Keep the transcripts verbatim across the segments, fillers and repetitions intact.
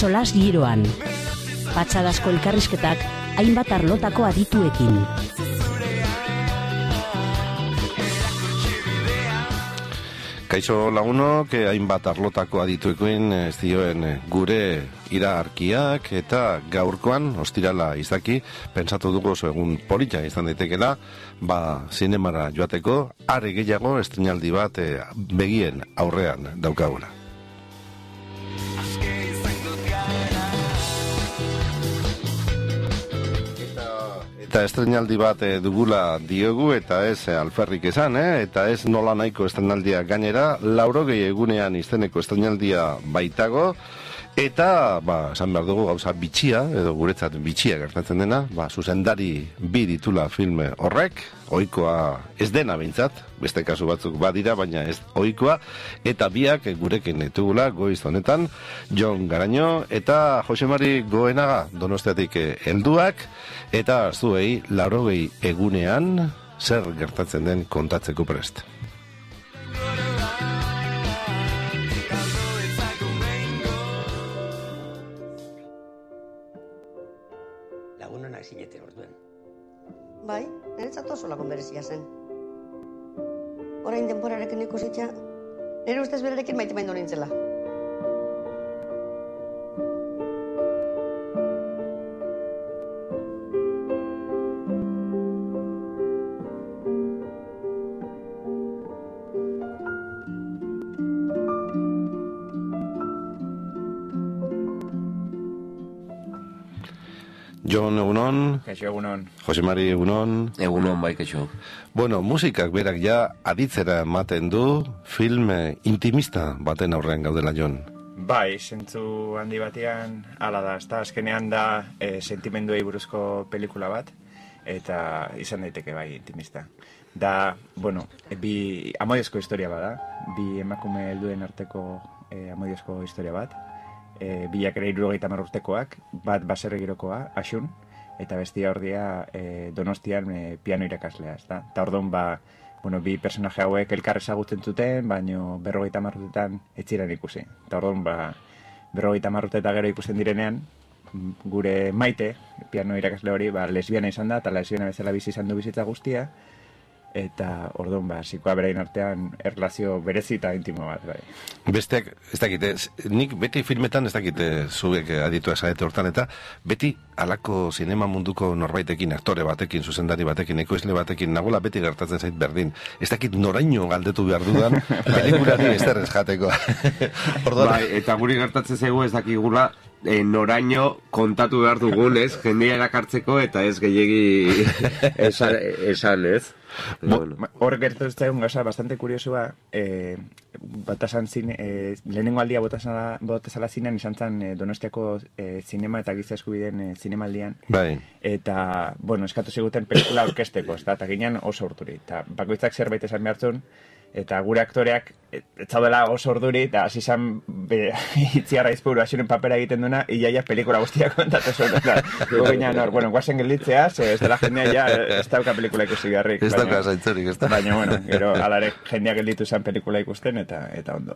solas giroan. Patxadazko elkarrizketak hainbat arlotako adituekin. Kaixo lagunok, hainbat arlotako adituekin ez dioen gure iraarkiak eta gaurkoan, ostirala izaki, pentsatu dugu oso egun polita izan daitekela, ba, zinemara joateko, are gehiago estrenaldi bat e, begien aurrean daukagula. Eta estrenaldi bat e, dugula diogu eta ez e, alferrik esan, eh? Eta ez nola nahiko estrenaldia gainera, laurogei egunean izeneko estrenaldia baitago, eta, ba, esan behar dugu gauza bitxia, edo guretzat bitxia gertatzen dena, ba, zuzendari bi ditula filme horrek, ohikoa ez dena behintzat, beste kasu batzuk badira, baina ez ohikoa, eta biak gurekin ditugula goiz honetan, Jon Garaño eta Jose Mari Goenaga Donostiatik helduak, eta zuei laurogei egunean zer gertatzen den kontatzeko prest. Lagunonak zinete orduen. Bai, niretzat oso lagun berezia zen. Orain denborarekin ikusitza, nire ustez berarekin maite maindo nintzela. Jon, egunon. Kaixo, egunon. Jose Mari, egunon. Egunon, bai, kaixo. Bueno, musikak berak ja aditzera ematen du film intimista baten aurrean gaudela, Jon. Bai, zentzu handi batean, ala da, ezta azkenean da e, sentimenduei buruzko pelikula bat, eta izan daiteke bai intimista. Da, bueno, e, bi amodiozko historia bada, bi emakume helduen arteko e, amodiozko historia bat, e, biak ere hirurogeita hamar urtekoak, bat baserri girokoa, Asun, eta bestia ordia e, Donostian e, piano irakaslea, ezta? Ta orduan ba, bueno, bi personaje hauek elkar ezagutzen zuten, baino berrogeita hamar urtetan ez ziren ikusi. Ta orduan ba, berrogeita hamar urte eta gero ikusten direnean, gure Maite, piano irakasle hori, ba, lesbiana izan da, eta lesbiana bezala bizi izan du bizitza guztia, eta orduan, ba, zikoa berain artean erlazio berezi eta intimo bat, bai. Besteak, ez dakite, nik beti filmetan ez dakite zuek aditua esarete hortan, eta beti alako sinema munduko norbaitekin, aktore batekin, zuzendari batekin, ekoizle batekin, nagola beti gertatzen zait berdin. Ez dakit noraino galdetu behar dudan, pelikulari ez derrez jateko. Bai, eta guri gertatzen zaigu ez dakigula, E, noraino kontatu behar dugun, ez, jendea erakartzeko eta ez gehiegi esan, esan ez. Bueno. Hor gertatu zaigun gauza bastante kuriosua, eh, batasan zine, eh, lehenengo aldia botazala zinean izan zen eh, Donostiako eh, zinema eta giza eskubideen eh, zinemaldian. Bai. Eta, bueno, eskatu ziguten pelikula orkesteko, eta ginean oso urturi. Eta bakoitzak zerbait esan behartzun, eta gure aktoreak ez zaudela oso orduri, eta hasi izan itziarra izpuru Asunen papera egiten duna, iaia pelikula guztia kontatu zuen. Goginan hor, bueno, guazen gelditzea, ez dela jendea ja ez dauka pelikula ikusi garrik. Ez dauka zaintzorik, ez da. Baina, bueno, gero alare jendea gelditu zen pelikula ikusten, eta eta ondo.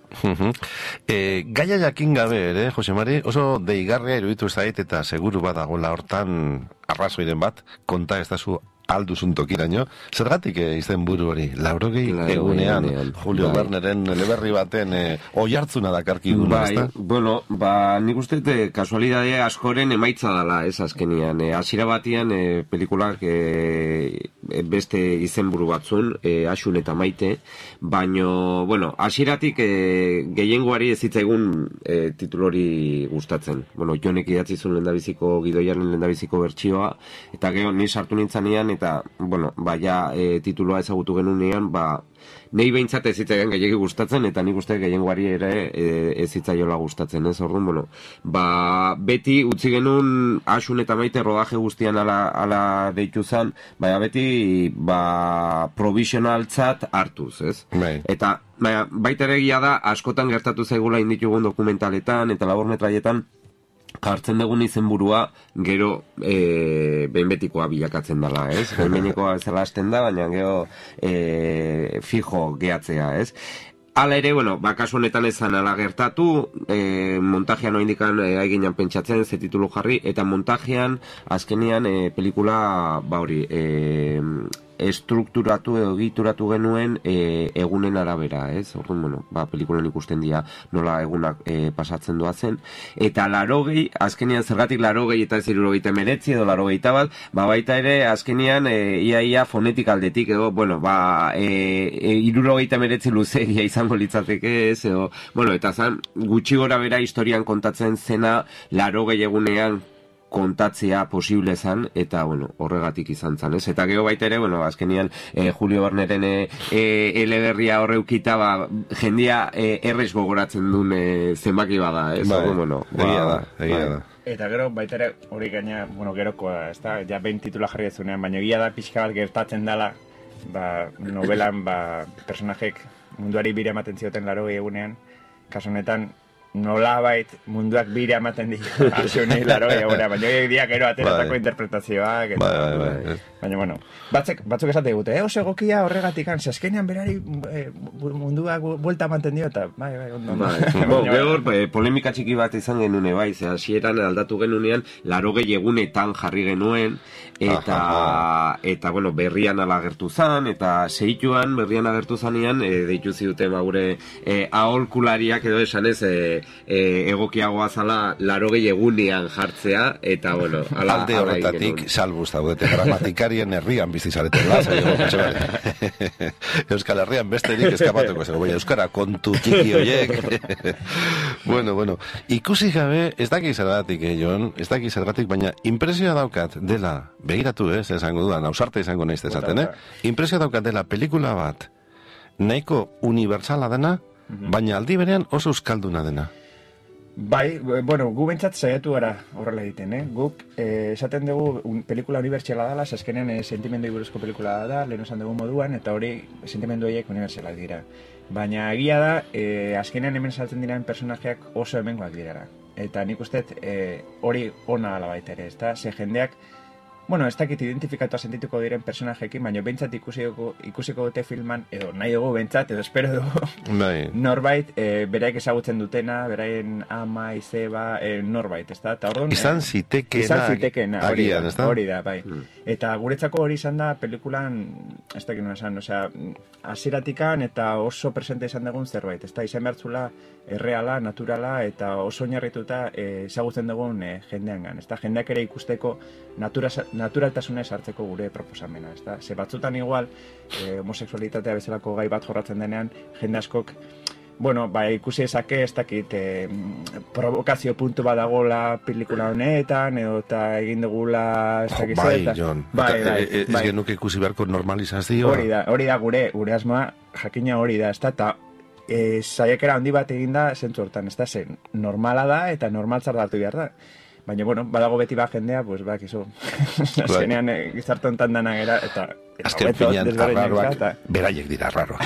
e, gaia jakin gabe ere, Jose Mari, oso deigarria iruditu zait, eta seguru badagoela hortan arrazoiren bat, konta ez da zu alduzun tokiraino. Zergatik eh, izen buru hori? Laurogei egunean, egunean, Julio bai. Wernerren eleberri baten eh, oihartzuna dakarki guna, bai, ezta? Bueno, ba, nik uste te, kasualidade askoren emaitza dela, ez azkenian. E, Hasiera batian, e, pelikulak e, beste izenburu batzun, e, Asun eta Maite, baino, bueno, hasieratik e, gehiengoari ez zitzaigun e, titulori gustatzen. Bueno, Jonek idatzi zuen lehendabiziko, Gidoiaren lehendabiziko bertsioa, eta gero ni sartu nintzanean, eta, bueno, baia e, tituloa ezagutu genunean, ba, Nei behintzat ez zitzaidan gehiagi gustatzen, eta nik uste gehiengoari ere e, ez zitzaiola gustatzen, ez? Orduan, bueno, ba, beti utzi genuen Asun eta Maite rodaje guztian ala, ala deitu zen, baina beti ba, provisionaltzat hartuz, ez? Bai. Eta baina, baita ere egia da, askotan gertatu zaigula inditugun dokumentaletan eta labormetraietan, jartzen dugun izenburua gero e, behinbetikoa bilakatzen dela, ez? Behinbenekoa bezala hasten da, baina gero e, fijo gehatzea, ez? Hala ere, bueno, ba, kasu honetan ezan ala gertatu, e, montajean oindikan e, aiginan pentsatzen, ze titulu jarri, eta montajean, azkenean, e, pelikula, ba hori, e, estrukturatu edo egituratu genuen e, egunen arabera, ez? Orduan, bueno, ba, pelikulan ikusten dira nola egunak e, pasatzen doazen. Eta larogei, azkenean zergatik larogei eta ez irurogeita emeretzi edo larogeita bat, ba baita ere azkenean e, ia ia fonetik aldetik edo, bueno, ba, e, e, irurogeita emeretzi luzegia izango litzateke ez, edo, bueno, eta zan, gutxi gora bera historian kontatzen zena larogei egunean kontatzea posible zan, eta, bueno, horregatik izan zan, ez? Eta gero baita ere, bueno, azkenian eh, Julio Verneren eh, eh, eleberria horreukita, ba, jendia eh, errez gogoratzen duen eh, zenbaki bada, ez? Bai, bueno, egia ba, da, egia bai. da. Eta gero, baita ere, hori gaina, bueno, gerokoa, ez da, ja behin titula jarri dezunean, baina egia da pixka bat gertatzen dela, ba, novelan, ba, personajek munduari bire ematen zioten larogei egunean, kasu honetan, nolabait munduak bire ematen ditu asunei laro egora, baina horiek diak gero ateratako bai. interpretazioak eta, Bai, bai, bai. baina bueno, batzek, batzuk esate dute, eh, oso egokia horregatik an, zazkenean berari eh, munduak buelta ematen dio eta bai, bai, ondo, ondo. Bai, bo, gehor, e, polemika txiki bat izan genune bai, ze hasieran aldatu genunean, larogei egunetan jarri genuen, eta, aha, eta bueno, berrian alagertu zan, eta zeituan, berrian agertu zanean, e, deitu ziuten ba gure e, aholkulariak edo esan ez, e, e, egokiagoa zala larogei egunean jartzea, eta bueno, ala, alde horretatik salbuz daudete gramatikarien herrian bizizaretela, Euskal Herrian besterik eskapatuko zego, baina Euskara kontu txiki hoiek. bueno, bueno, ikusi gabe, ez daki zergatik, eh, Jon, ez daki zergatik, baina impresioa daukat dela, begiratu ez, esango dudan, ausarte izango naiz esaten, eh? Impresioa daukat dela pelikula bat, nahiko unibertsala dena, baina aldi berean oso euskalduna dena. Bai, bueno, gu bentsat saiatu gara horrela egiten, eh? Guk eh, esaten dugu un, pelikula unibertsiala dela, azkenean eh, sentimendu buruzko pelikula da, lehen esan dugu moduan, eta hori sentimendu horiek unibertsialak dira. Baina egia da, eh, azkenean hemen saltzen diren personajeak oso hemengoak dirara. Eta nik uste eh, hori ona ala baita ere, ezta? Ze jendeak, bueno, ez dakit identifikatu sentituko diren personajekin, baina bentsat ikusiko, ikusiko dute filman, edo nahi dugu bentsat, edo espero dugu, bai. norbait, e, beraik ezagutzen dutena, beraien ama, izeba, e, norbait, ez da? Orduan, izan zitekeena, izan zitekeena, hori da, agian, ez da? hori da, bai. Mm. Eta guretzako hori izan da pelikulan, ez dakit nola esan, osea, hasieratikan eta oso presente izan dugun zerbait, ez da? Izan behartzula erreala, naturala, eta oso oinarrituta e, ezagutzen dugun e, jendeangan, ez da? Jendeak ere ikusteko natura, naturaltasuna esartzeko gure proposamena, ez da? Ze batzutan igual, e, homosexualitatea bezalako gai bat jorratzen denean, jende askok, bueno, ba, ikusi ezake, ez dakit, e, provokazio puntu bat dagoela pelikula honetan, edo eta egin dugula, ez dakit, bai, eta, Jon, bai, bai, ez bai. genuke ikusi beharko normalizazioa. Hori da, hori da gure, gure asmoa, jakina hori da, ez da, eta e, saiakera handi bat egin da zentzu hortan, ez da, zen, normala da eta normaltzar datu behar da. Baina, bueno, badago beti ba jendea, pues, bak, iso, azkenean eh, gizarte hontan dana gara, eta... Azken finean, arraroak, beraiek dira arraroak.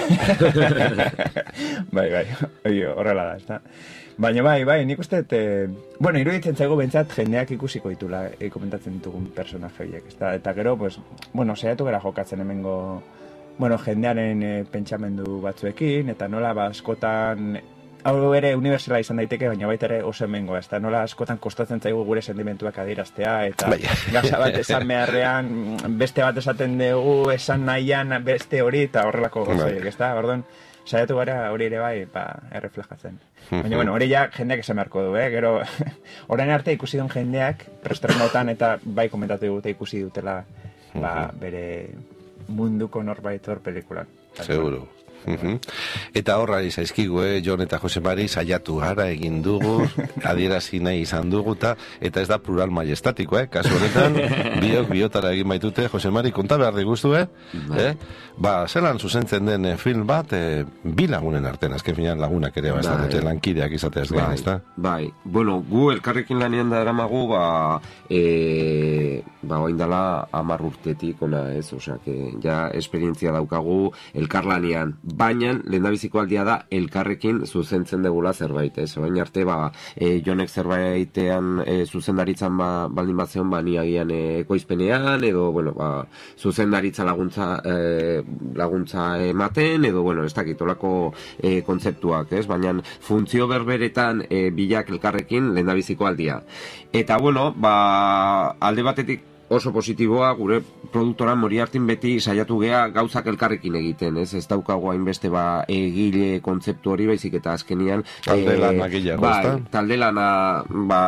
bai, bai, oio, horrela da, ez da. Baina, bai, bai, nik uste, e, bueno, iruditzen zaigu bentsat jendeak ikusiko ditula, e, komentatzen ditugun personaje horiek, ez da. Eta gero, pues, bueno, saiatu gara jokatzen hemengo, bueno, jendearen e, pentsamendu batzuekin, eta nola, ba, askotan... Hau ere unibertsala izan daiteke, baina baita ere oso hemengoa, ez da nola askotan kostatzen zaigu gure sentimentuak adieraztea, eta gauza bat esan beharrean, beste bat esaten dugu, esan nahian beste hori, eta horrelako gozaiek, ez da, orduan, saiatu gara hori ere bai, ba, erreflejatzen. Baina, bueno, hori ja jendeak esan beharko du, eh? Gero, orain arte ikusi duen jendeak, prestrenotan eta bai komentatu digute ikusi dutela, ba, bere munduko norbait hor pelikulan. Seguro. Uhum. Eta horra izaizkigu, eh, Jon eta Jose Mari saiatu gara egin dugu, adierazi nahi izan dugu, ta, eta ez da plural majestatiko, eh? Kasu honetan, biok biotara egin baitute, Jose Mari, konta behar digustu, eh? eh? Ba, zelan zuzentzen den eh, film bat, eh, bi lagunen artean, azken finean lagunak ere, ba, ez da, lankideak izateaz bai, gain, ez da? Bai, bueno, gu elkarrekin lanean da eramagu, ba, e, ba, oindala amar urtetik, ona ez, osea, que ja esperientzia daukagu elkarlanean. baina lehendabiziko aldia da elkarrekin zuzentzen degula zerbait, ez? Baina arte, ba, e, jonek zerbaitean e, zuzendaritzan ba, baldin bat zeon, ba, ni agian e, ekoizpenean, edo, bueno, ba, zuzendaritza laguntza e, laguntza ematen, edo, bueno, ez dakit, olako e, kontzeptuak, ez? Baina funtzio berberetan e, bilak elkarrekin lehendabiziko aldia. Eta, bueno, ba, alde batetik oso positiboa, gure produktoran Moriartin beti saiatu gea gauzak elkarrekin egiten, ez? Ez daukagu hainbeste ba egile kontzeptu hori, baizik eta azkenian talde lana gehiago, bai, talde lana ba,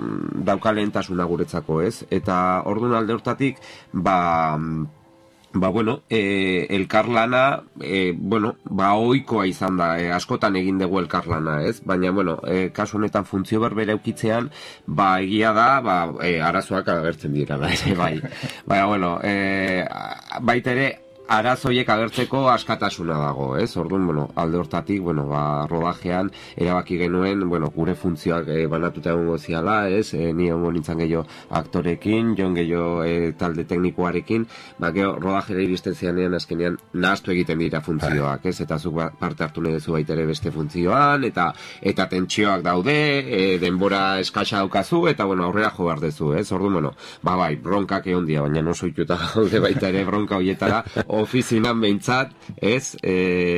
dauka lehentasuna guretzako, ez? Eta orduan alde hortatik, ba... Ba, bueno, e, elkarlana, e, bueno, ba, ohikoa izan da, e, askotan egin dugu elkarlana, ez? Baina, bueno, e, kasu honetan funtzio berbera eukitzean, ba, egia da, ba, e, arazoak agertzen dira, da, ere, bai. Baina, bueno, e, baita ere, arazoiek agertzeko askatasuna dago, ez? Orduan, bueno, alde hortatik, bueno, ba, rodajean erabaki genuen, bueno, gure funtzioak e, banatuta egongo ziala, ez? E, ni egongo nintzen gehiago aktorekin, jon gehiago e, talde teknikoarekin, ba, geho, rodajera iristen zianean azkenean nahaztu egiten dira funtzioak, ez? Eta zuk parte hartu nahi duzu baitere beste funtzioan, eta eta tentsioak daude, e, denbora eskasa daukazu, eta, bueno, aurrera jo behar dezu, ez? Orduan, bueno, ba, bai, bronkak egon dia, baina no soituta gaude baita ere bronka hoietara, ofizinan behintzat, ez, e,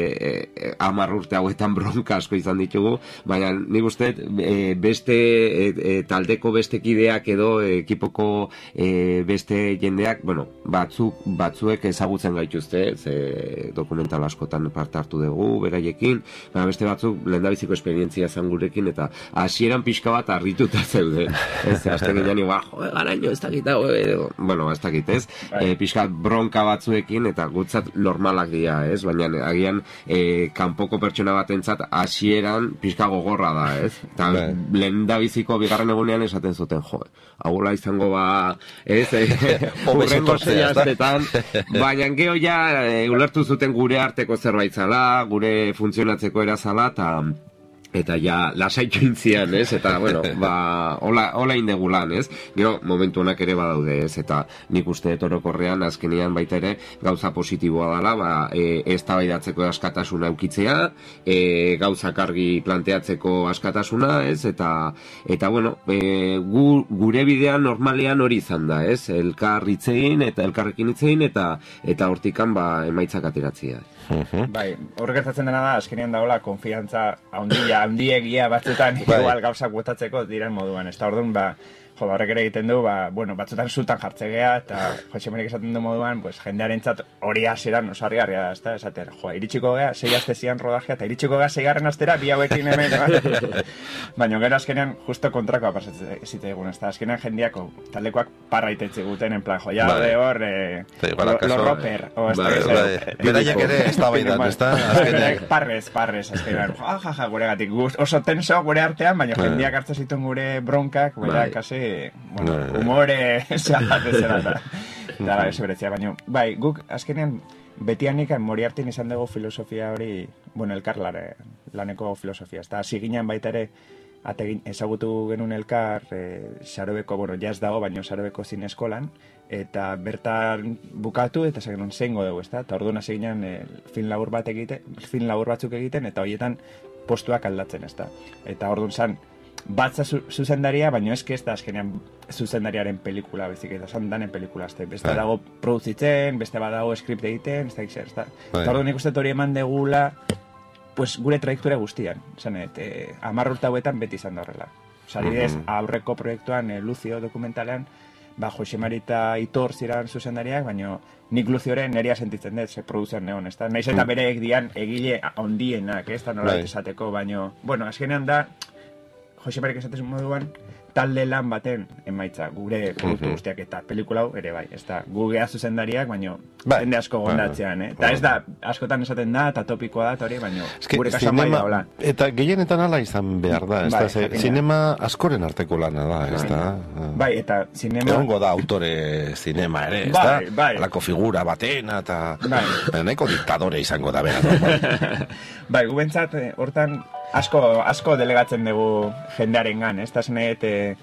e, amar urte hauetan bronka asko izan ditugu, baina nik uste e, beste e, e, taldeko beste kideak edo e, ekipoko e, beste jendeak, bueno, batzuk, batzuek ezagutzen gaituzte, ze dokumental askotan parte hartu dugu, beraiekin, baina beste batzuk lehendabiziko esperientzia zan gurekin, eta hasieran pixka bat harrituta zeuden, ez, azte ginean, ba, jo, garaino, ez dakit, edo, bueno, ez dakit, ez, e, pixka bronka batzuekin, eta gutzat normalak dira, ez? Baina agian e, kanpoko pertsona batentzat hasieran pixka gogorra da, ez? Eta lehendabiziko bigarren egunean esaten zuten, jo, haula izango ba, ez? Urrengo sei astetan, baina geho ja e, ulertu zuten gure arteko zerbait zala, gure funtzionatzeko era zala, eta eta ja lasaitu intzian, ez? Eta, bueno, ba, hola, hola indegulan, ez? Gero, momentu honak ere badaude, ez? Eta nik uste orokorrean azkenean baita ere gauza positiboa dela, ba, e, eztabaidatzeko askatasuna eukitzea, e, gauzak argi planteatzeko askatasuna, ez? Eta, eta bueno, e, gu, gure bidean normalean hori izan da, ez? Elkar hitzein, eta elkarrekin hitzein, eta eta hortikan, ba, emaitzak ateratzea. Uh-huh. Bai, horrek gertatzen dena da, azkenean dagoela konfiantza handia, handiegia batzutan igual gauzak botatzeko diren moduan, ez da orduan, ba, jo, horrek ere egiten du, ba, bueno, batzutan zutan jartzegea, eta Jose Marik esaten du moduan, pues, jendearentzat hori hasieran oso harri-harria da, ez da, esater, jo, iritsiko gea, sei aste zian rodajea, eta iritsiko gea seigarren astera, bi hauekin hemen, baina gero azkenean justo kontrakoa pasatzen zite egun, ez da, azkenean jendeako taldekoak parra itetzi guten, en plan, jo, ya de hor, lo roper, o ez da, beraiek ere ez da baidan, ez da, azkenean. Parrez, parrez, azkenean, ja, ja, ja, gure gatik, oso tenso gure artean, baina jendeak hartzen zituen gure bronkak, gure kasi, bueno, humore zahatez zera da. Dara, ez berezia, baina, bai, guk azkenean betianik Moriartin izan dugu filosofia hori, bueno, elkarlare, laneko filosofia, ez da, hasi ginen baita ere, ategin, ezagutu genuen elkar, e, Sarobeko, bueno, jaz dago, baina Sarobeko zine eskolan, eta bertan bukatu, eta zagenon zeingo dugu, ez da, eta orduan hasi ginen e, film labur bat egiten, film labur batzuk egiten, eta horietan postuak aldatzen, ez da. Eta orduan zan, batza zu, zuzendaria, baina eski ez da azkenean zuzendariaren pelikula, bezik eta zan danen pelikula, ez da. Beste Hai. dago produzitzen, beste badago skript egiten, ez da, ez da. Eta orduan nik uste hori eman degula, pues, gure trajektura guztian, zanet, e, amar urte hauetan beti izan da horrela. Zaridez, uh-huh. aurreko proiektuan, e, Lucio dokumentalean, ba, Jose Mari eta Itor ziran zuzendariak, baina nik Lucioren neria sentitzen dut, ze produzian neon, ez da? Naiz eta bereek dian egile ondienak, ez da, nola esateko, baina, bueno, azkenean da, Jose Marik esatezun moduan, talde lan baten emaitza, gure produktu guztiak eta pelikula hau ere bai, ez da, gu geha zuzendariak, baina jende asko gondatzean, eh? Eta ez da, askotan esaten da, eta topikoa da, eta hori, baina gure kasuan bai da, hola. Eta gehienetan ala izan behar da, ez da, ze, zinema askoren arteko lana da, ez da. Bai, eta zinema... Egongo da autore zinema ere, ez da, alako figura batena, eta nahiko diktadore izango da behar. Bai, gu bentsat, hortan, asko, asko delegatzen dugu jendearen gan, ez da zenet, e,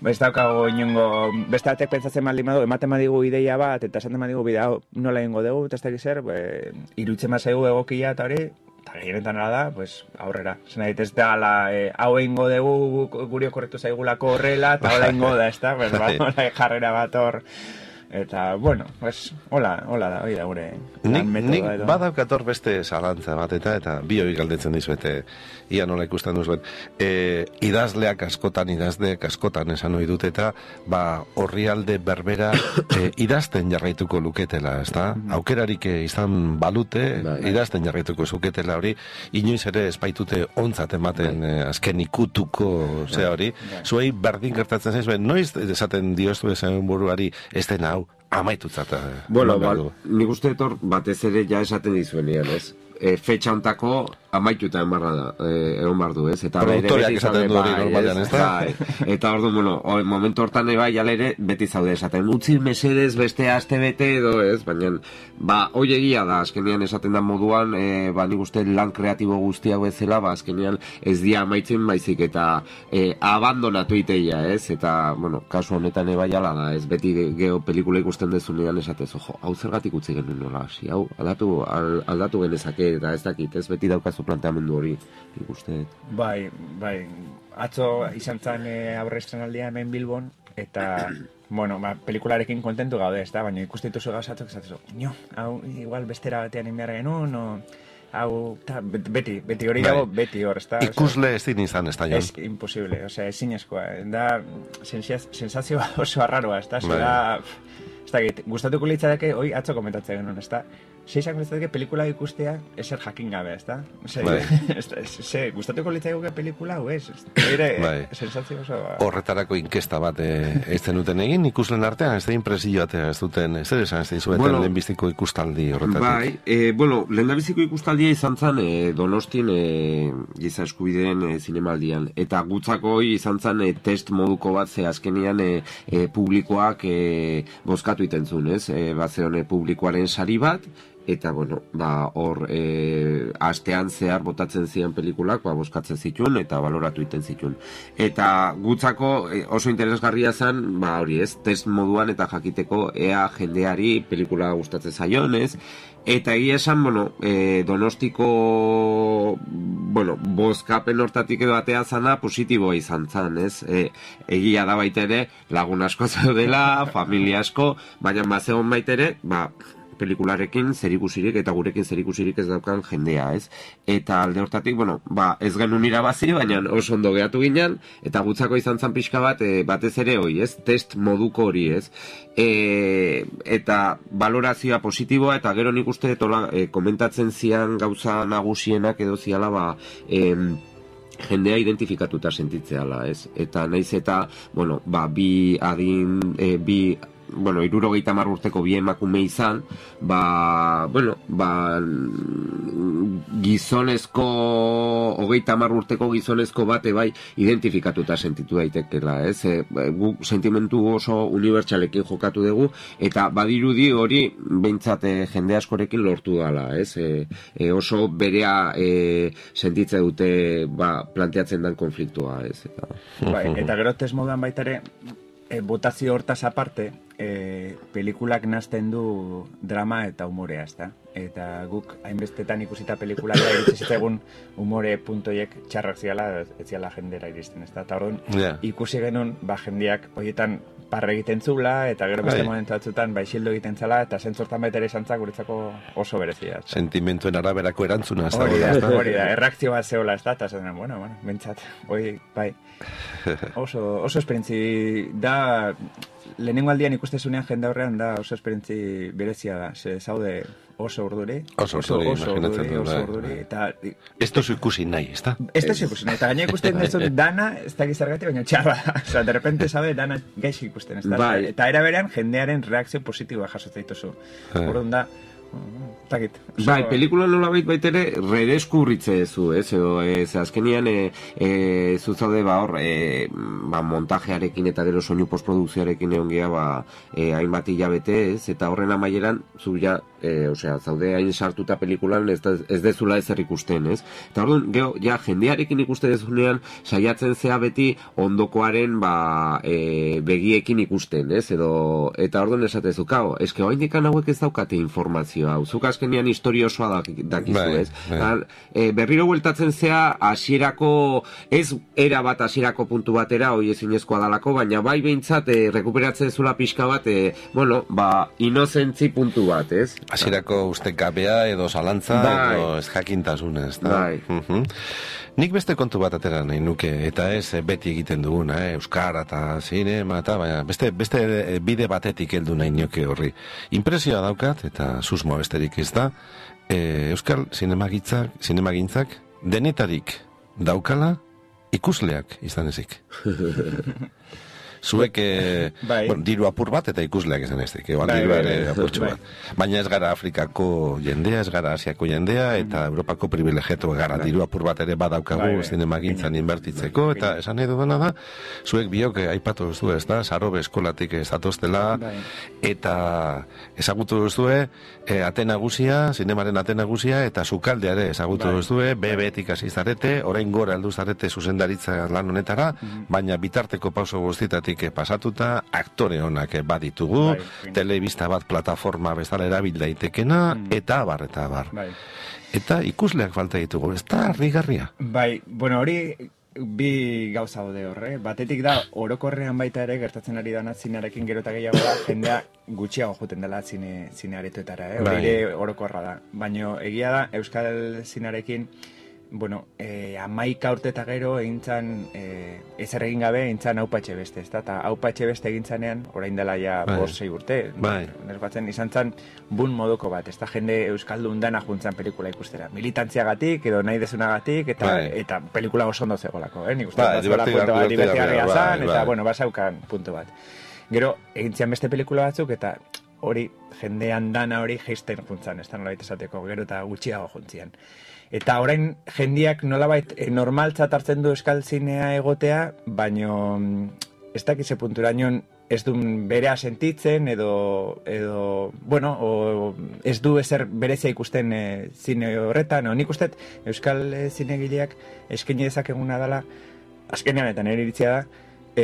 ez daukago inongo, beste batek pentsatzen baldin badu, ematen badigu ideia bat, eta esaten badigu bidea nola egingo dugu, eta ez dakiz zer, irutzen bazaigu egokia eta hori, eta gehienetan ala da, pues, aurrera. Zena dit, ez da, ala, e, hau egingo dugu, guri okorretu zaigulako horrela, eta hola egingo da, ez da, pues, ba, hola jarrera bat hor. Eta, bueno, pues, hola, hola da, hori da gure lan metoda edo. Nik badaukator beste zalantza bat eta, eta bi hori galdetzen dizuete, ia nola ikusten duzuet. E, idazleak askotan, idazleak askotan esan hori dut eta, ba, orrialde berbera e, idazten jarraituko luketela, ez da? Aukerarik izan balute, idazten jarraituko zuketela hori, inoiz ere espaitute ontzat ematen e, azken ikutuko zea hori. Zuei berdin gertatzen zaizuen, noiz esaten dioztu esan buruari, ez den hau, amaitutzat. Bueno, ba, nik uste etor batez ere ja esaten dizuenean, ez? E, fetxa ontako amaituta emarra da, e, egon behar du, ez? Eta produktoriak esaten du hori normalian, ez da? Eta hor du, bueno, momentu hortan eba jala ere beti zaude esaten. Utzi mesedez beste aste bete edo, ez? Baina, ba, hoi egia da, azkenean esaten da moduan, e, ba, nik uste lan kreatibo guztiak bezala, ba, azkenean ez dia amaitzen baizik eta e, abandonatu iteia, ez? Eta, bueno, kasu honetan eba jala da, ez? Beti geho pelikula ikusten dezunean esatez, ojo, hau zergatik utzi genuen nola, hasi, hau, aldatu, aldatu genezake, eta ez dakit, ez beti daukazu planteamendu hori, ikusten. Bai, bai, atzo izan zen e, aurre estrenaldia hemen Bilbon, eta, bueno, ba, pelikularekin kontentu gaude, ez da, baina ikustituzu gauzatzuk, esatezu, nio, hau, igual bestera batean inbehar genuen, no, hau, ta, beti, beti hori dago, beti hor, ez da. Ikusle ez din izan, ez da, Jon? Ez, imposible, osea, ezin eskoa, da, sensazio oso arraroa, ez da, zera, ez da, gustatuko litzateke, hoi atzo komentatzen genuen, ez da, Seixak litzateke pelikula ikustea eser jakin gabe, ez da? Ze, gustatuko litzateke pelikula, hau ez? Ere, sensazio oso... Horretarako inkesta bat ez denuten egin, ikuslen artean, ez da impresio atea ez duten, ez da esan ez da izueten lehenbiziko ikustaldi horretatik. Bai, e, bueno, lehenbiziko ikustaldia izan zen e, Donostin e, giza eskubideen e, zinemaldian, eta gutzako hori izan zen e, test moduko bat, ze azkenian e, e, publikoak e, bozkatu itentzun, ez? E, bat zeone publikoaren sari bat, eta, bueno, ba, hor, e, astean zehar botatzen ziren pelikulak, ba, boskatzen zituen, eta baloratu iten zituen. Eta gutzako e, oso interesgarria zen, ba, hori ez, test moduan eta jakiteko ea jendeari pelikula gustatzen zaion, ez? Eta egia esan, bueno, e, Donostiko, bueno, bozkapen hortatik edo atea zana positiboa izan zan, ez? E, egia da baitere, lagun asko zeudela, familia asko, baina bazegon baitere, ba, pelikularekin zerikusirik eta gurekin zerikusirik ez daukan jendea, ez? Eta alde hortatik, bueno, ba, ez genuen irabazi, baina oso ondo gehatu ginen, eta gutzako izan zan pixka bat, e, batez ere hori, ez? Test moduko hori, ez? E, eta valorazioa positiboa, eta gero nik uste tola, e, komentatzen zian gauza nagusienak edo ziala, ba, e, jendea identifikatuta sentitzeala, ez? Eta naiz eta, bueno, ba, bi adin, e, bi bueno, irurogeita hamar urteko bi emakume izan, ba, bueno, ba, gizonezko, hogeita hamar urteko gizonezko bate bai identifikatuta sentitu daitekela, ez? E, gu sentimentu oso unibertsalekin jokatu dugu, eta badirudi hori behintzat e, jende askorekin lortu dala, ez? E, e, oso berea e, sentitze dute ba, planteatzen den konfliktua, ez? Eta, bai, eta gero test moduan baitare, E, botazio hortaz aparte, e, pelikulak nazten du drama eta umorea, ezta? Eta guk hainbestetan ikusita pelikulak da iritsi umore puntoiek txarrak ziala, ez ziala jendera iristen, ezta? Eta orduan, yeah. ikusi genuen, ba, jendeak horietan parre egiten zula, eta gero beste momentu batzutan, ba, isildo egiten zala, eta zentzortan baita ere izantzak guretzako oso berezia. Sentimentuen araberako erantzuna, ez da? Hori da, hori da, erreakzio bat zeola, ez da? Eta zen, bueno, bueno, bentsat, hori, bai, oso, oso esperientzi da, lehenengo aldian ikustezunean jende horrean da oso esperientzi berezia da, ze zaude oso urduri, oso urduri, oso urduri, oso urduri, eta... Ez tozu ikusi nahi, ez da? Ez tozu ikusi nahi, eta gaina ikusten ez dana, ez da gizargati, baina txarra, oza, de repente sabe dana gaixi ikusten, ez da? Bai. Eta era berean jendearen reakzio positiboa jasotzen dituzu. Orduan da, takit. Bai, pelikula nola bait baitere redeskurritze zu, ez? Edo, ez, azkenian, e, e, zuzaude, ba, hor, e, ba, montajearekin eta gero soinu postprodukzioarekin egon geha, ba, e, hainbat hilabete, ez? Eta horren amaieran, zu ja, e, osea, zaude hain sartuta pelikulan ez, ez dezula ezer ikusten, ez? Eta orduan, geho, ja, jendearekin ikuste dezunean, saiatzen zea beti ondokoaren, ba, e, begiekin ikusten, ez? Edo, eta orduan esatezu, kao, eske oaindikan hauek ez daukate informazioa, hau, zuk azkenean historia osoa dakizu, bai, ez? Bai. Eta, e, berriro bueltatzen zea, hasierako, ez era bat hasierako puntu batera, hoi ezinezkoa dalako, baina bai behintzat, e, rekuperatzen zula pixka bat, e, bueno, ba, inozentzi puntu bat, ez? Hasierako ustekabea edo zalantza, bai, edo ez jakintasunez, da? Bai. Uh-huh. Nik beste kontu bat atera nahi nuke, eta ez beti egiten duguna, eh? Euskara eta zinema, eta baina beste, beste bide batetik heldu nahi nioke horri. Impresioa daukat, eta susmoa besterik ez da, e, Euskal zinemagintzak, zinemagintzak denetarik daukala ikusleak izan ezik. Zuek, eh, bai, bueno, diru apur bat eta ikusleak izan ezik, egon bai, diru ere apurtxu bat. Baina ez gara Afrikako jendea, ez gara Asiako jendea, eta mm. Europako privilegiatu gara, bai, diru apur bat ere badaukagu bai, bai, zinemagintzan inbertitzeko, bai, eta esan nahi dudana da, zuek biok aipatu duzu, ez da, Sarobe eskolatik ez atoztela, bai, eta ezagutu duzue, e, ate nagusia, zinemaren ate nagusia, eta sukaldeare ezagutu bai, duzue, be betik hasi zarete, orain gora heldu zarete zuzendaritza lan honetara, mm. baina bitarteko pauso guztitatik pasatuta, aktore honak baditugu, bai, telebista bat plataforma bezala erabil daitekena, mm. eta abar, eta abar. Bai. Eta ikusleak falta ditugu, ez da harrigarria? Bai, bueno, hori bi gauza daude horre. Batetik da, orokorrean baita ere, gertatzen ari dana zinearekin gero eta gehiago da, jendea gutxiago joten dela zine, zine aretoetara, eh? Hori ere orokorra da. Baina egia da, Euskal zinearekin, bueno, eh, amaika urte eta gero egintzan, eh, ezer egin gabe egintzan haupatxe beste, ez da? Eta haupatxe beste egintzanean, orain dela ja bost sei urte, bai, nesbatzen izan zan bun moduko bat, ez da? Jende Euskaldun dana juntzan pelikula ikustera. Militantziagatik, edo nahi dezunagatik, eta, bai, eta pelikula oso ondo zegolako, eh? Nik uste, bai, bazuela punto bat, divertigarria zan, eta, bai, bueno, basaukan punto bat. Gero, egintzian beste pelikula batzuk, eta hori, jendean dana hori geisten juntzan, ez da nolabait esateko, gero eta gutxiago juntzian. Eta orain jendiak nolabait normaltzat hartzen du euskal zinea egotea, baino ez dakize punturainoan ez du berea sentitzen edo, edo bueno, o ez du ezer berezia ikusten e, zine horretan, o nik uste euskal e, zinegileak eskaini dezakeguna dela, azkenean eta nire iritzia da,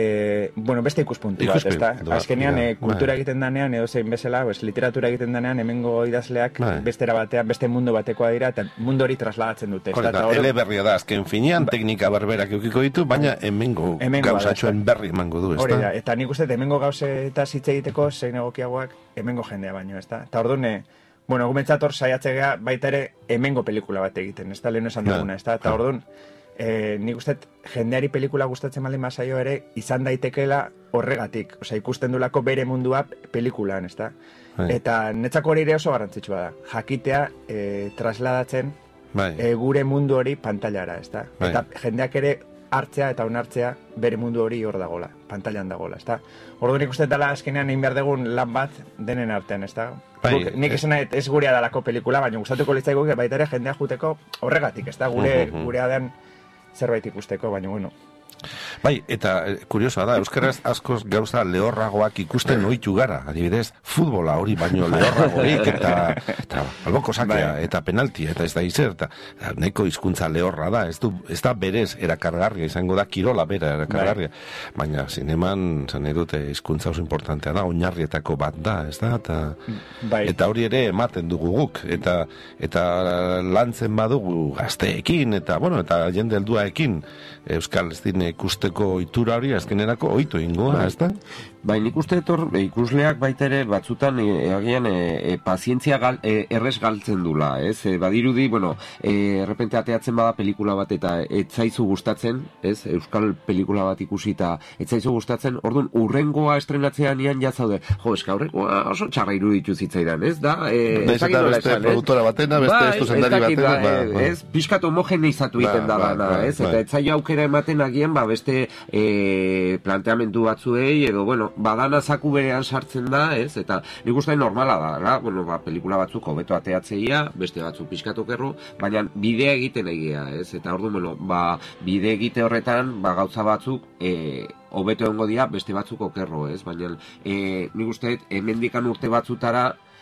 E, bueno, beste ikuspuntu bat, ez da? Azkenean, e, kultura egiten danean, edo zein bezala, pues, literatura egiten danean, hemengo idazleak bai, bestera batean, beste mundu batekoa dira, eta mundu hori trasladatzen dute. Horreta, ele berria da, azken finean, ba, teknika berberak eukiko ditu, baina hemengo gauzatxoen berri emango du, ez da? Hori da, eta nik uste, hemengo gauzeta hitz egiteko, zein egokiagoak, hemengo jendea baino, ez da? Eta orduan, bueno, gumentzator saiatzea baita ere, hemengo pelikula bat egiten, ez da? Lehen esan duguna, ez da? Eta orduan, Eh, nik uste jendeari pelikula gustatzen baldin bazaio ere izan daitekeela horregatik, osea ikusten dulako bere mundua pelikulan, ezta? Bai. Eta netzako hori ere oso garrantzitsua da, jakitea eh, trasladatzen bai, eh, gure mundu hori pantailara, ezta? Bai. Eta jendeak ere hartzea eta onartzea bere mundu hori hor dagola, pantailan dagola, ezta? Orduan nik uste dela azkenean egin behar dugun lan bat denen artean, ezta? Bai, nik esan nahi, ez gurea dalako pelikula, baina gustatuko litzaiko baita ere jendea juteko horregatik, ezta? Gure, uh-huh. gurea den zerbait ikusteko, baina bueno. Bai, eta kuriosoa da, euskaraz askoz gauza lehorragoak ikusten ohitu gara, adibidez, futbola hori baino lehorragoik, eta, eta alboko sakea, bai, eta penaltia, eta ez da izer, eta nahiko hizkuntza lehorra da, ez, du, ez da berez erakargarria, izango da kirola bera erakargarria, bai, baina zineman, zan edute, hizkuntza oso importantea da, oinarrietako bat da, ez da, eta, bai, eta hori ere ematen dugu guk, eta, eta lantzen badugu gazteekin, eta, bueno, eta jende helduaekin, euskal zine ikusteko itura hori azkenerako ohitu ingoa, ez da? Bai, nik uste etor, ikusleak baita ere batzutan e, agian e, e, pazientzia gal, e, errez galtzen dula, ez? E, badirudi, bueno, e, errepente ateatzen bada pelikula bat eta etzaizu gustatzen, ez? Euskal pelikula bat ikusita etzaizu gustatzen, orduan urrengoa estrenatzean ian jazaude, jo, eska horrekoa oso txarra iruditu zitzaidan, ez? Da, e, ez eta beste esan, produktora batena, beste ba, estuzendari batena, ba, ba, ez? Piskat homogeneizatu egiten ba, da dana, ba, ez? Ba, eta etzaio aukera ematen agian, ba, beste e, planteamendu batzuei, edo, bueno, badana zaku berean sartzen da, ez? Eta nik uste normala da, da? Bueno, ba, pelikula batzuk hobeto ateatzeia, beste batzuk pixkatu kerru, baina bidea egiten egia, ez? Eta ordu, bueno, ba, bide egite horretan, ba, gauza batzuk, e, hobeto egongo dira, beste batzuk okerro, ez? Baina, e, nik uste, hemendikan urte batzutara,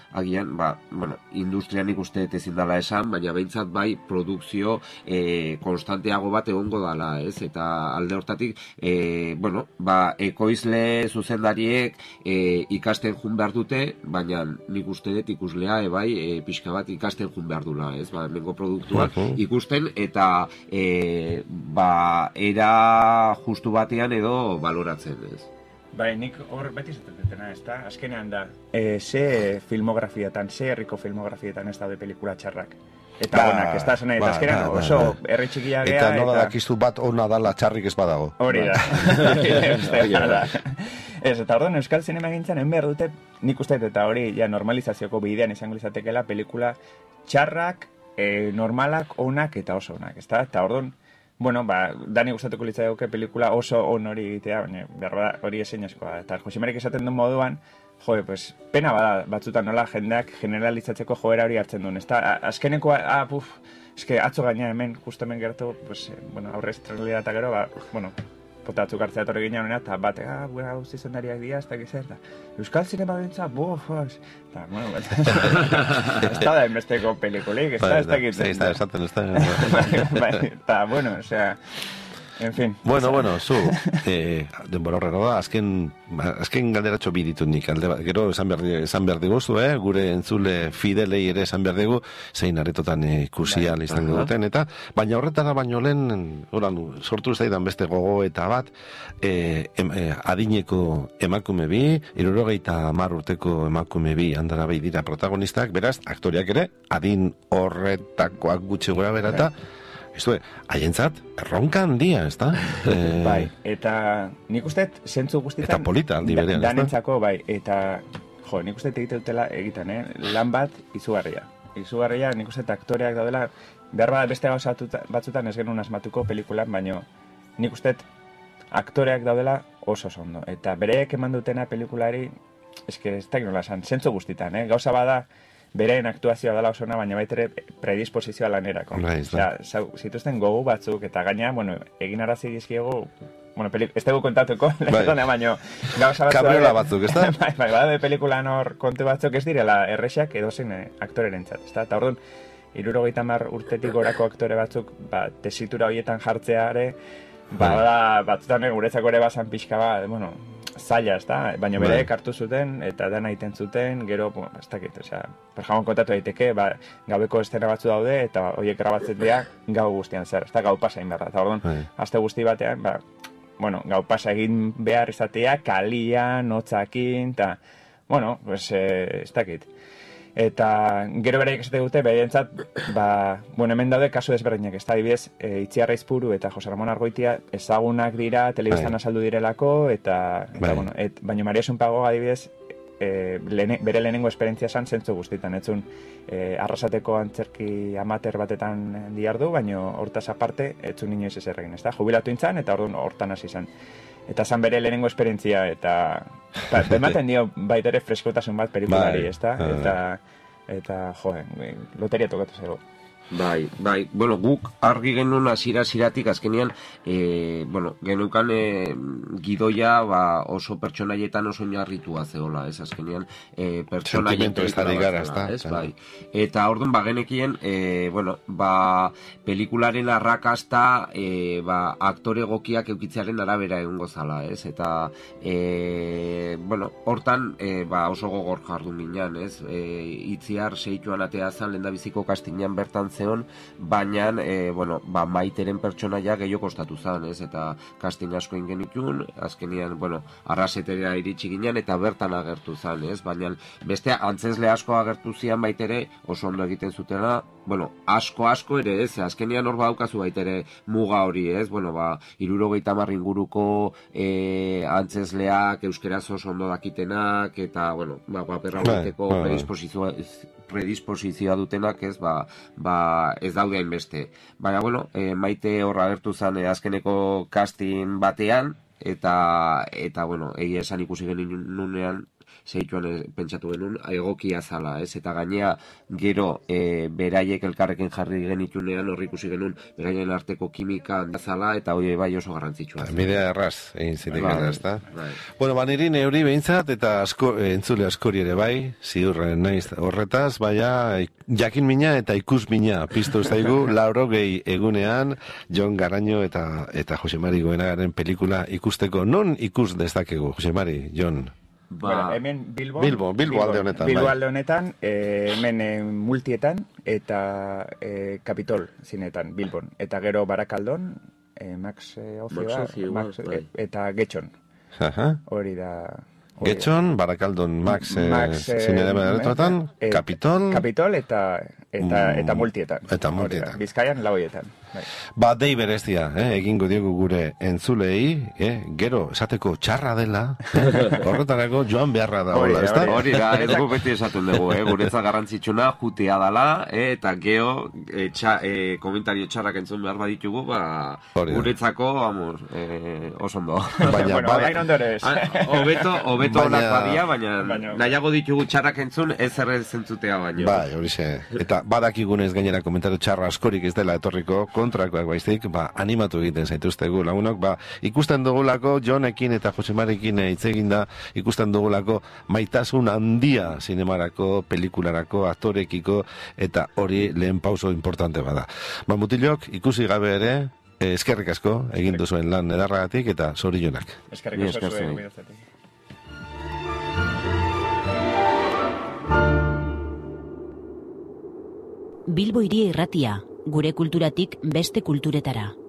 agian, ba, bueno, industrian ikuste ezin dela esan, baina behintzat bai produkzio e, konstanteago bat egongo dala, ez? Eta alde hortatik, e, bueno, ba, ekoizle zuzendariek e, ikasten jun behar dute, baina nik uste dut ikuslea, e, bai, e, pixka bat ikasten jun behar dula, ez? Ba, hemengo produktuak ikusten, eta e, ba, era justu batean edo baloratzen, ez? Bai, nik hor beti zaten dutena, ez da? Azkenean da, e, ze filmografietan, ze herriko filmografietan ez daude pelikula txarrak. Eta Ba, honak, ez da, zena, eta ba, azkenean ba, ba, oso ba. herri txikia gea, Eta nola dakizu bat ona dala txarrik ez badago. Hori da. Hori da. Ez, eta orduan Euskal Zinema gintzen, en behar dute, nik uste dut, eta hori ja normalizazioko bidean izango lizatekela pelikula txarrak, e, normalak, onak eta oso onak, ez da? Eta orduan, bueno, ba, dani gustatuko litzaidoke pelikula oso on hori egitea, baina behar hori ezein askoa. Eta Josimarik esaten duen moduan, joe, pues, pena bada batzutan nola jendeak generalizatzeko joera hori hartzen duen, ez da? Azkeneko, ah, puf, eske atzo gaina hemen, justo hemen gertu, pues, bueno, aurrez realidad eta gero, ba, bueno, potatzuk hartzea etorri ginen honena, eta bate, ah, buena guzti zendariak dira, ez dakiz zer, da. Euskal Zinema bentsa, buf, eta, bueno, ez da da enbesteko pelikulik, ez da, ez dakiz. Ez da, esaten, ez da. Eta, bueno, osea, en fin. Bueno, bueno, zu, eh, denbora horrego da, azken, azken galderatxo biditut nik, alde bat, gero esan behar, esan behar diguzu, eh? Gure entzule fidelei ere esan behar digu, zein aretotan ikusi ahal izango duten, eta, baina horretara baino lehen, oran, sortu zaidan beste gogo eta bat, eh, em, eh, adineko emakume bi, hirurogeita hamar urteko emakume bi handara bai dira protagonistak, beraz, aktoriak ere, adin horretakoak gutxi gora bera eta, Ezue, haientzat, erronka handia, ez da? E... Bai, eta nik uste zentzu guztietan... Eta polita aldi berean, ez da? Danentzako, bai, eta, jo, nik uste egite dutela egiten, eh? Lan bat izugarria. Izugarria, nik uste aktoreak daudela, behar bada beste gauza batzutan ez genuen asmatuko pelikulan, baino nik uste aktoreak daudela oso ondo. Eta bereek eman dutena pelikulari, eske ez da nola esan, zentzu guztietan, eh? Gauza bada, bereen aktuazioa dela osona, baina baitere predisposizioa lanerako. Osea, zituzten gogu batzuk, eta gaina, bueno, egin arazi dizkiego, bueno, peli, ez dugu kontatuko, baina gauza batzuk... Kabriola batzuk, ez da? Bai, bai, bada, pelikulan hor kontu batzuk ez direla errexak edozein aktorerentzat, ez da? Eta orduan, hirurogeita hamar urtetik gorako aktore batzuk, ba, tesitura horietan jartzeare, ba, da, batzutan guretzako ere bazan pixka ba, bueno, zaila, ez da? Baina bereek hartu zuten, eta dana egiten zuten, gero, bueno, ez dakit, osea, per jamon kontatu daiteke, ba, gaueko estena batzu daude, eta horiek grabatzen dira gau guztian zer, ez da, gau pasa egin behar da, eta orduan, aste guzti batean, ba, bueno, gau pasa egin behar izatea, kalian, hotzakin, eta, bueno, pues, eh, ez dakit. Eta gero bereik esate dute, berentzat, ba, bueno, hemen daude kasu desberdinak, ez da, adibidez, e, Itziar Aizpuru eta Jose Ramon Argoitia ezagunak dira, telebistan azaldu direlako, eta, eta bueno, et, baina Maria Sunpago adibidez, e, lene, bere lehenengo esperientzia esan zentzu guztietan, etzun e, arrasateko antzerki amater batetan diardu, baina hortaz aparte, etzun inoiz ez erregin, ez da, jubilatu intzan, eta orduan hortan hasi izan. Eta zan bere lehenengo esperientzia, eta ba, ematen dio baitere freskotasun bat pelikulari, ez da? Eta, eta, jo, loteria tokatu zego. Bai, bai, bueno, guk argi genuen hasiera hasieratik azkenean, e, bueno, genukan e, gidoia ba, oso pertsonaietan oso oinarritua zegoela, ez azkenean e, pertsonaien pelikula bat, ez, bai. Eta orduan ba genekien, e, bueno, ba pelikularen arrakasta e, ba, aktore egokiak eukitzearen arabera egongo zala, ez? Eta e, bueno, hortan e, ba, oso gogor jardun ginen, ez? E, Itziar seituan atea zan lehendabiziko kastinean bertan zeon, baina e, bueno, ba, Maiteren pertsonaia gehiago kostatu zan, ez? Eta kastin asko ingenitun, azkenian, bueno, arrasetera iritsi ginen eta bertan agertu zan, ez? Baina beste antzesle asko agertu zian Baitere oso ondo egiten zutela, bueno, asko asko ere, ez? Azkenian hor badaukazu Baitere muga hori, ez? Bueno, ba, hirurogeita hamar inguruko e, antzesleak euskeraz oso ondo dakitenak eta, bueno, ba, paperra egiteko predisposizioa predisposizioa dutenak, ez, ba, ba, ez daude hainbeste. Baina, bueno, e, Maite horra agertu zen e, azkeneko casting batean, eta, eta bueno, egia esan ikusi genunean, seituan pentsatu genuen, egokia zala, ez? Eta gainea, gero, e, beraiek elkarrekin jarri genitunean, horri ikusi genuen, beraien arteko kimika handazala, eta hori bai oso garrantzitsua. Bidea erraz, egin zitekela, ez da? Bai. Bueno, ba, niri neuri behintzat, eta asko, entzule askori ere bai, ziurren naiz horretaz, baina jakin mina eta ikus mina piztu zaigu laurogei egunean Jon Garaño eta eta Jose Mari Goenagaren pelikula ikusteko. Non ikus dezakegu, Jose Mari, Jon? Ba, bueno, hemen Bilbon, Bilbo, Bilbo alde honetan. Bilbo bai. alde honetan, eh, hemen eh, multietan eta eh, Capitol zinetan, Bilbon. Eta gero Barakaldon, eh, Max eh, Ozioa, Max, eh, eta Getxon. Aha. Hori da... Getxon, Barakaldon, Max, Max eh, zinema erretrotan, eh, Capitol... Capitol eta, eta, eta multietan. Eta multietan. Bizkaian lauietan. Bai. Ba, dei berezia, eh, egingo diogu gure entzulei, eh, gero, esateko txarra dela, eh, horretarako joan beharra da, hola, ez da? Hori da, ez gu beti esaten dugu, eh, guretzat garrantzitsuna jutea dala, eh, eta geho, eh, txa, eh, komentario txarrak entzun behar baditugu, ba, guretzako, vamos, eh, oso ondo. Baina, bueno, baina ondorez. Hobeto, hobeto Baina- onak badia, baina Baina- nahiago ditugu txarrak entzun, ez erre zentzutea baino. Bai, hori ze. Eta badakigunez gainera komentario txarra askorik ez dela etorriko, kontrakoak baizik, ba, animatu egiten zaituztegu lagunok, ba, ikusten dugulako Jonekin eta Josemarekin hitz eginda, ikusten dugulako maitasun handia zinemarako, pelikularako, aktorekiko, eta hori lehen pauso importante bada. Ba, mutilok, ikusi gabe ere, eh, eskerrik asko, egin duzuen lan edarragatik, eta zorionak. Eskerrik Ni asko esker zuen zuei. gomendatzeko. Bilbo Hiria Irratia, gure kulturatik beste kulturetara.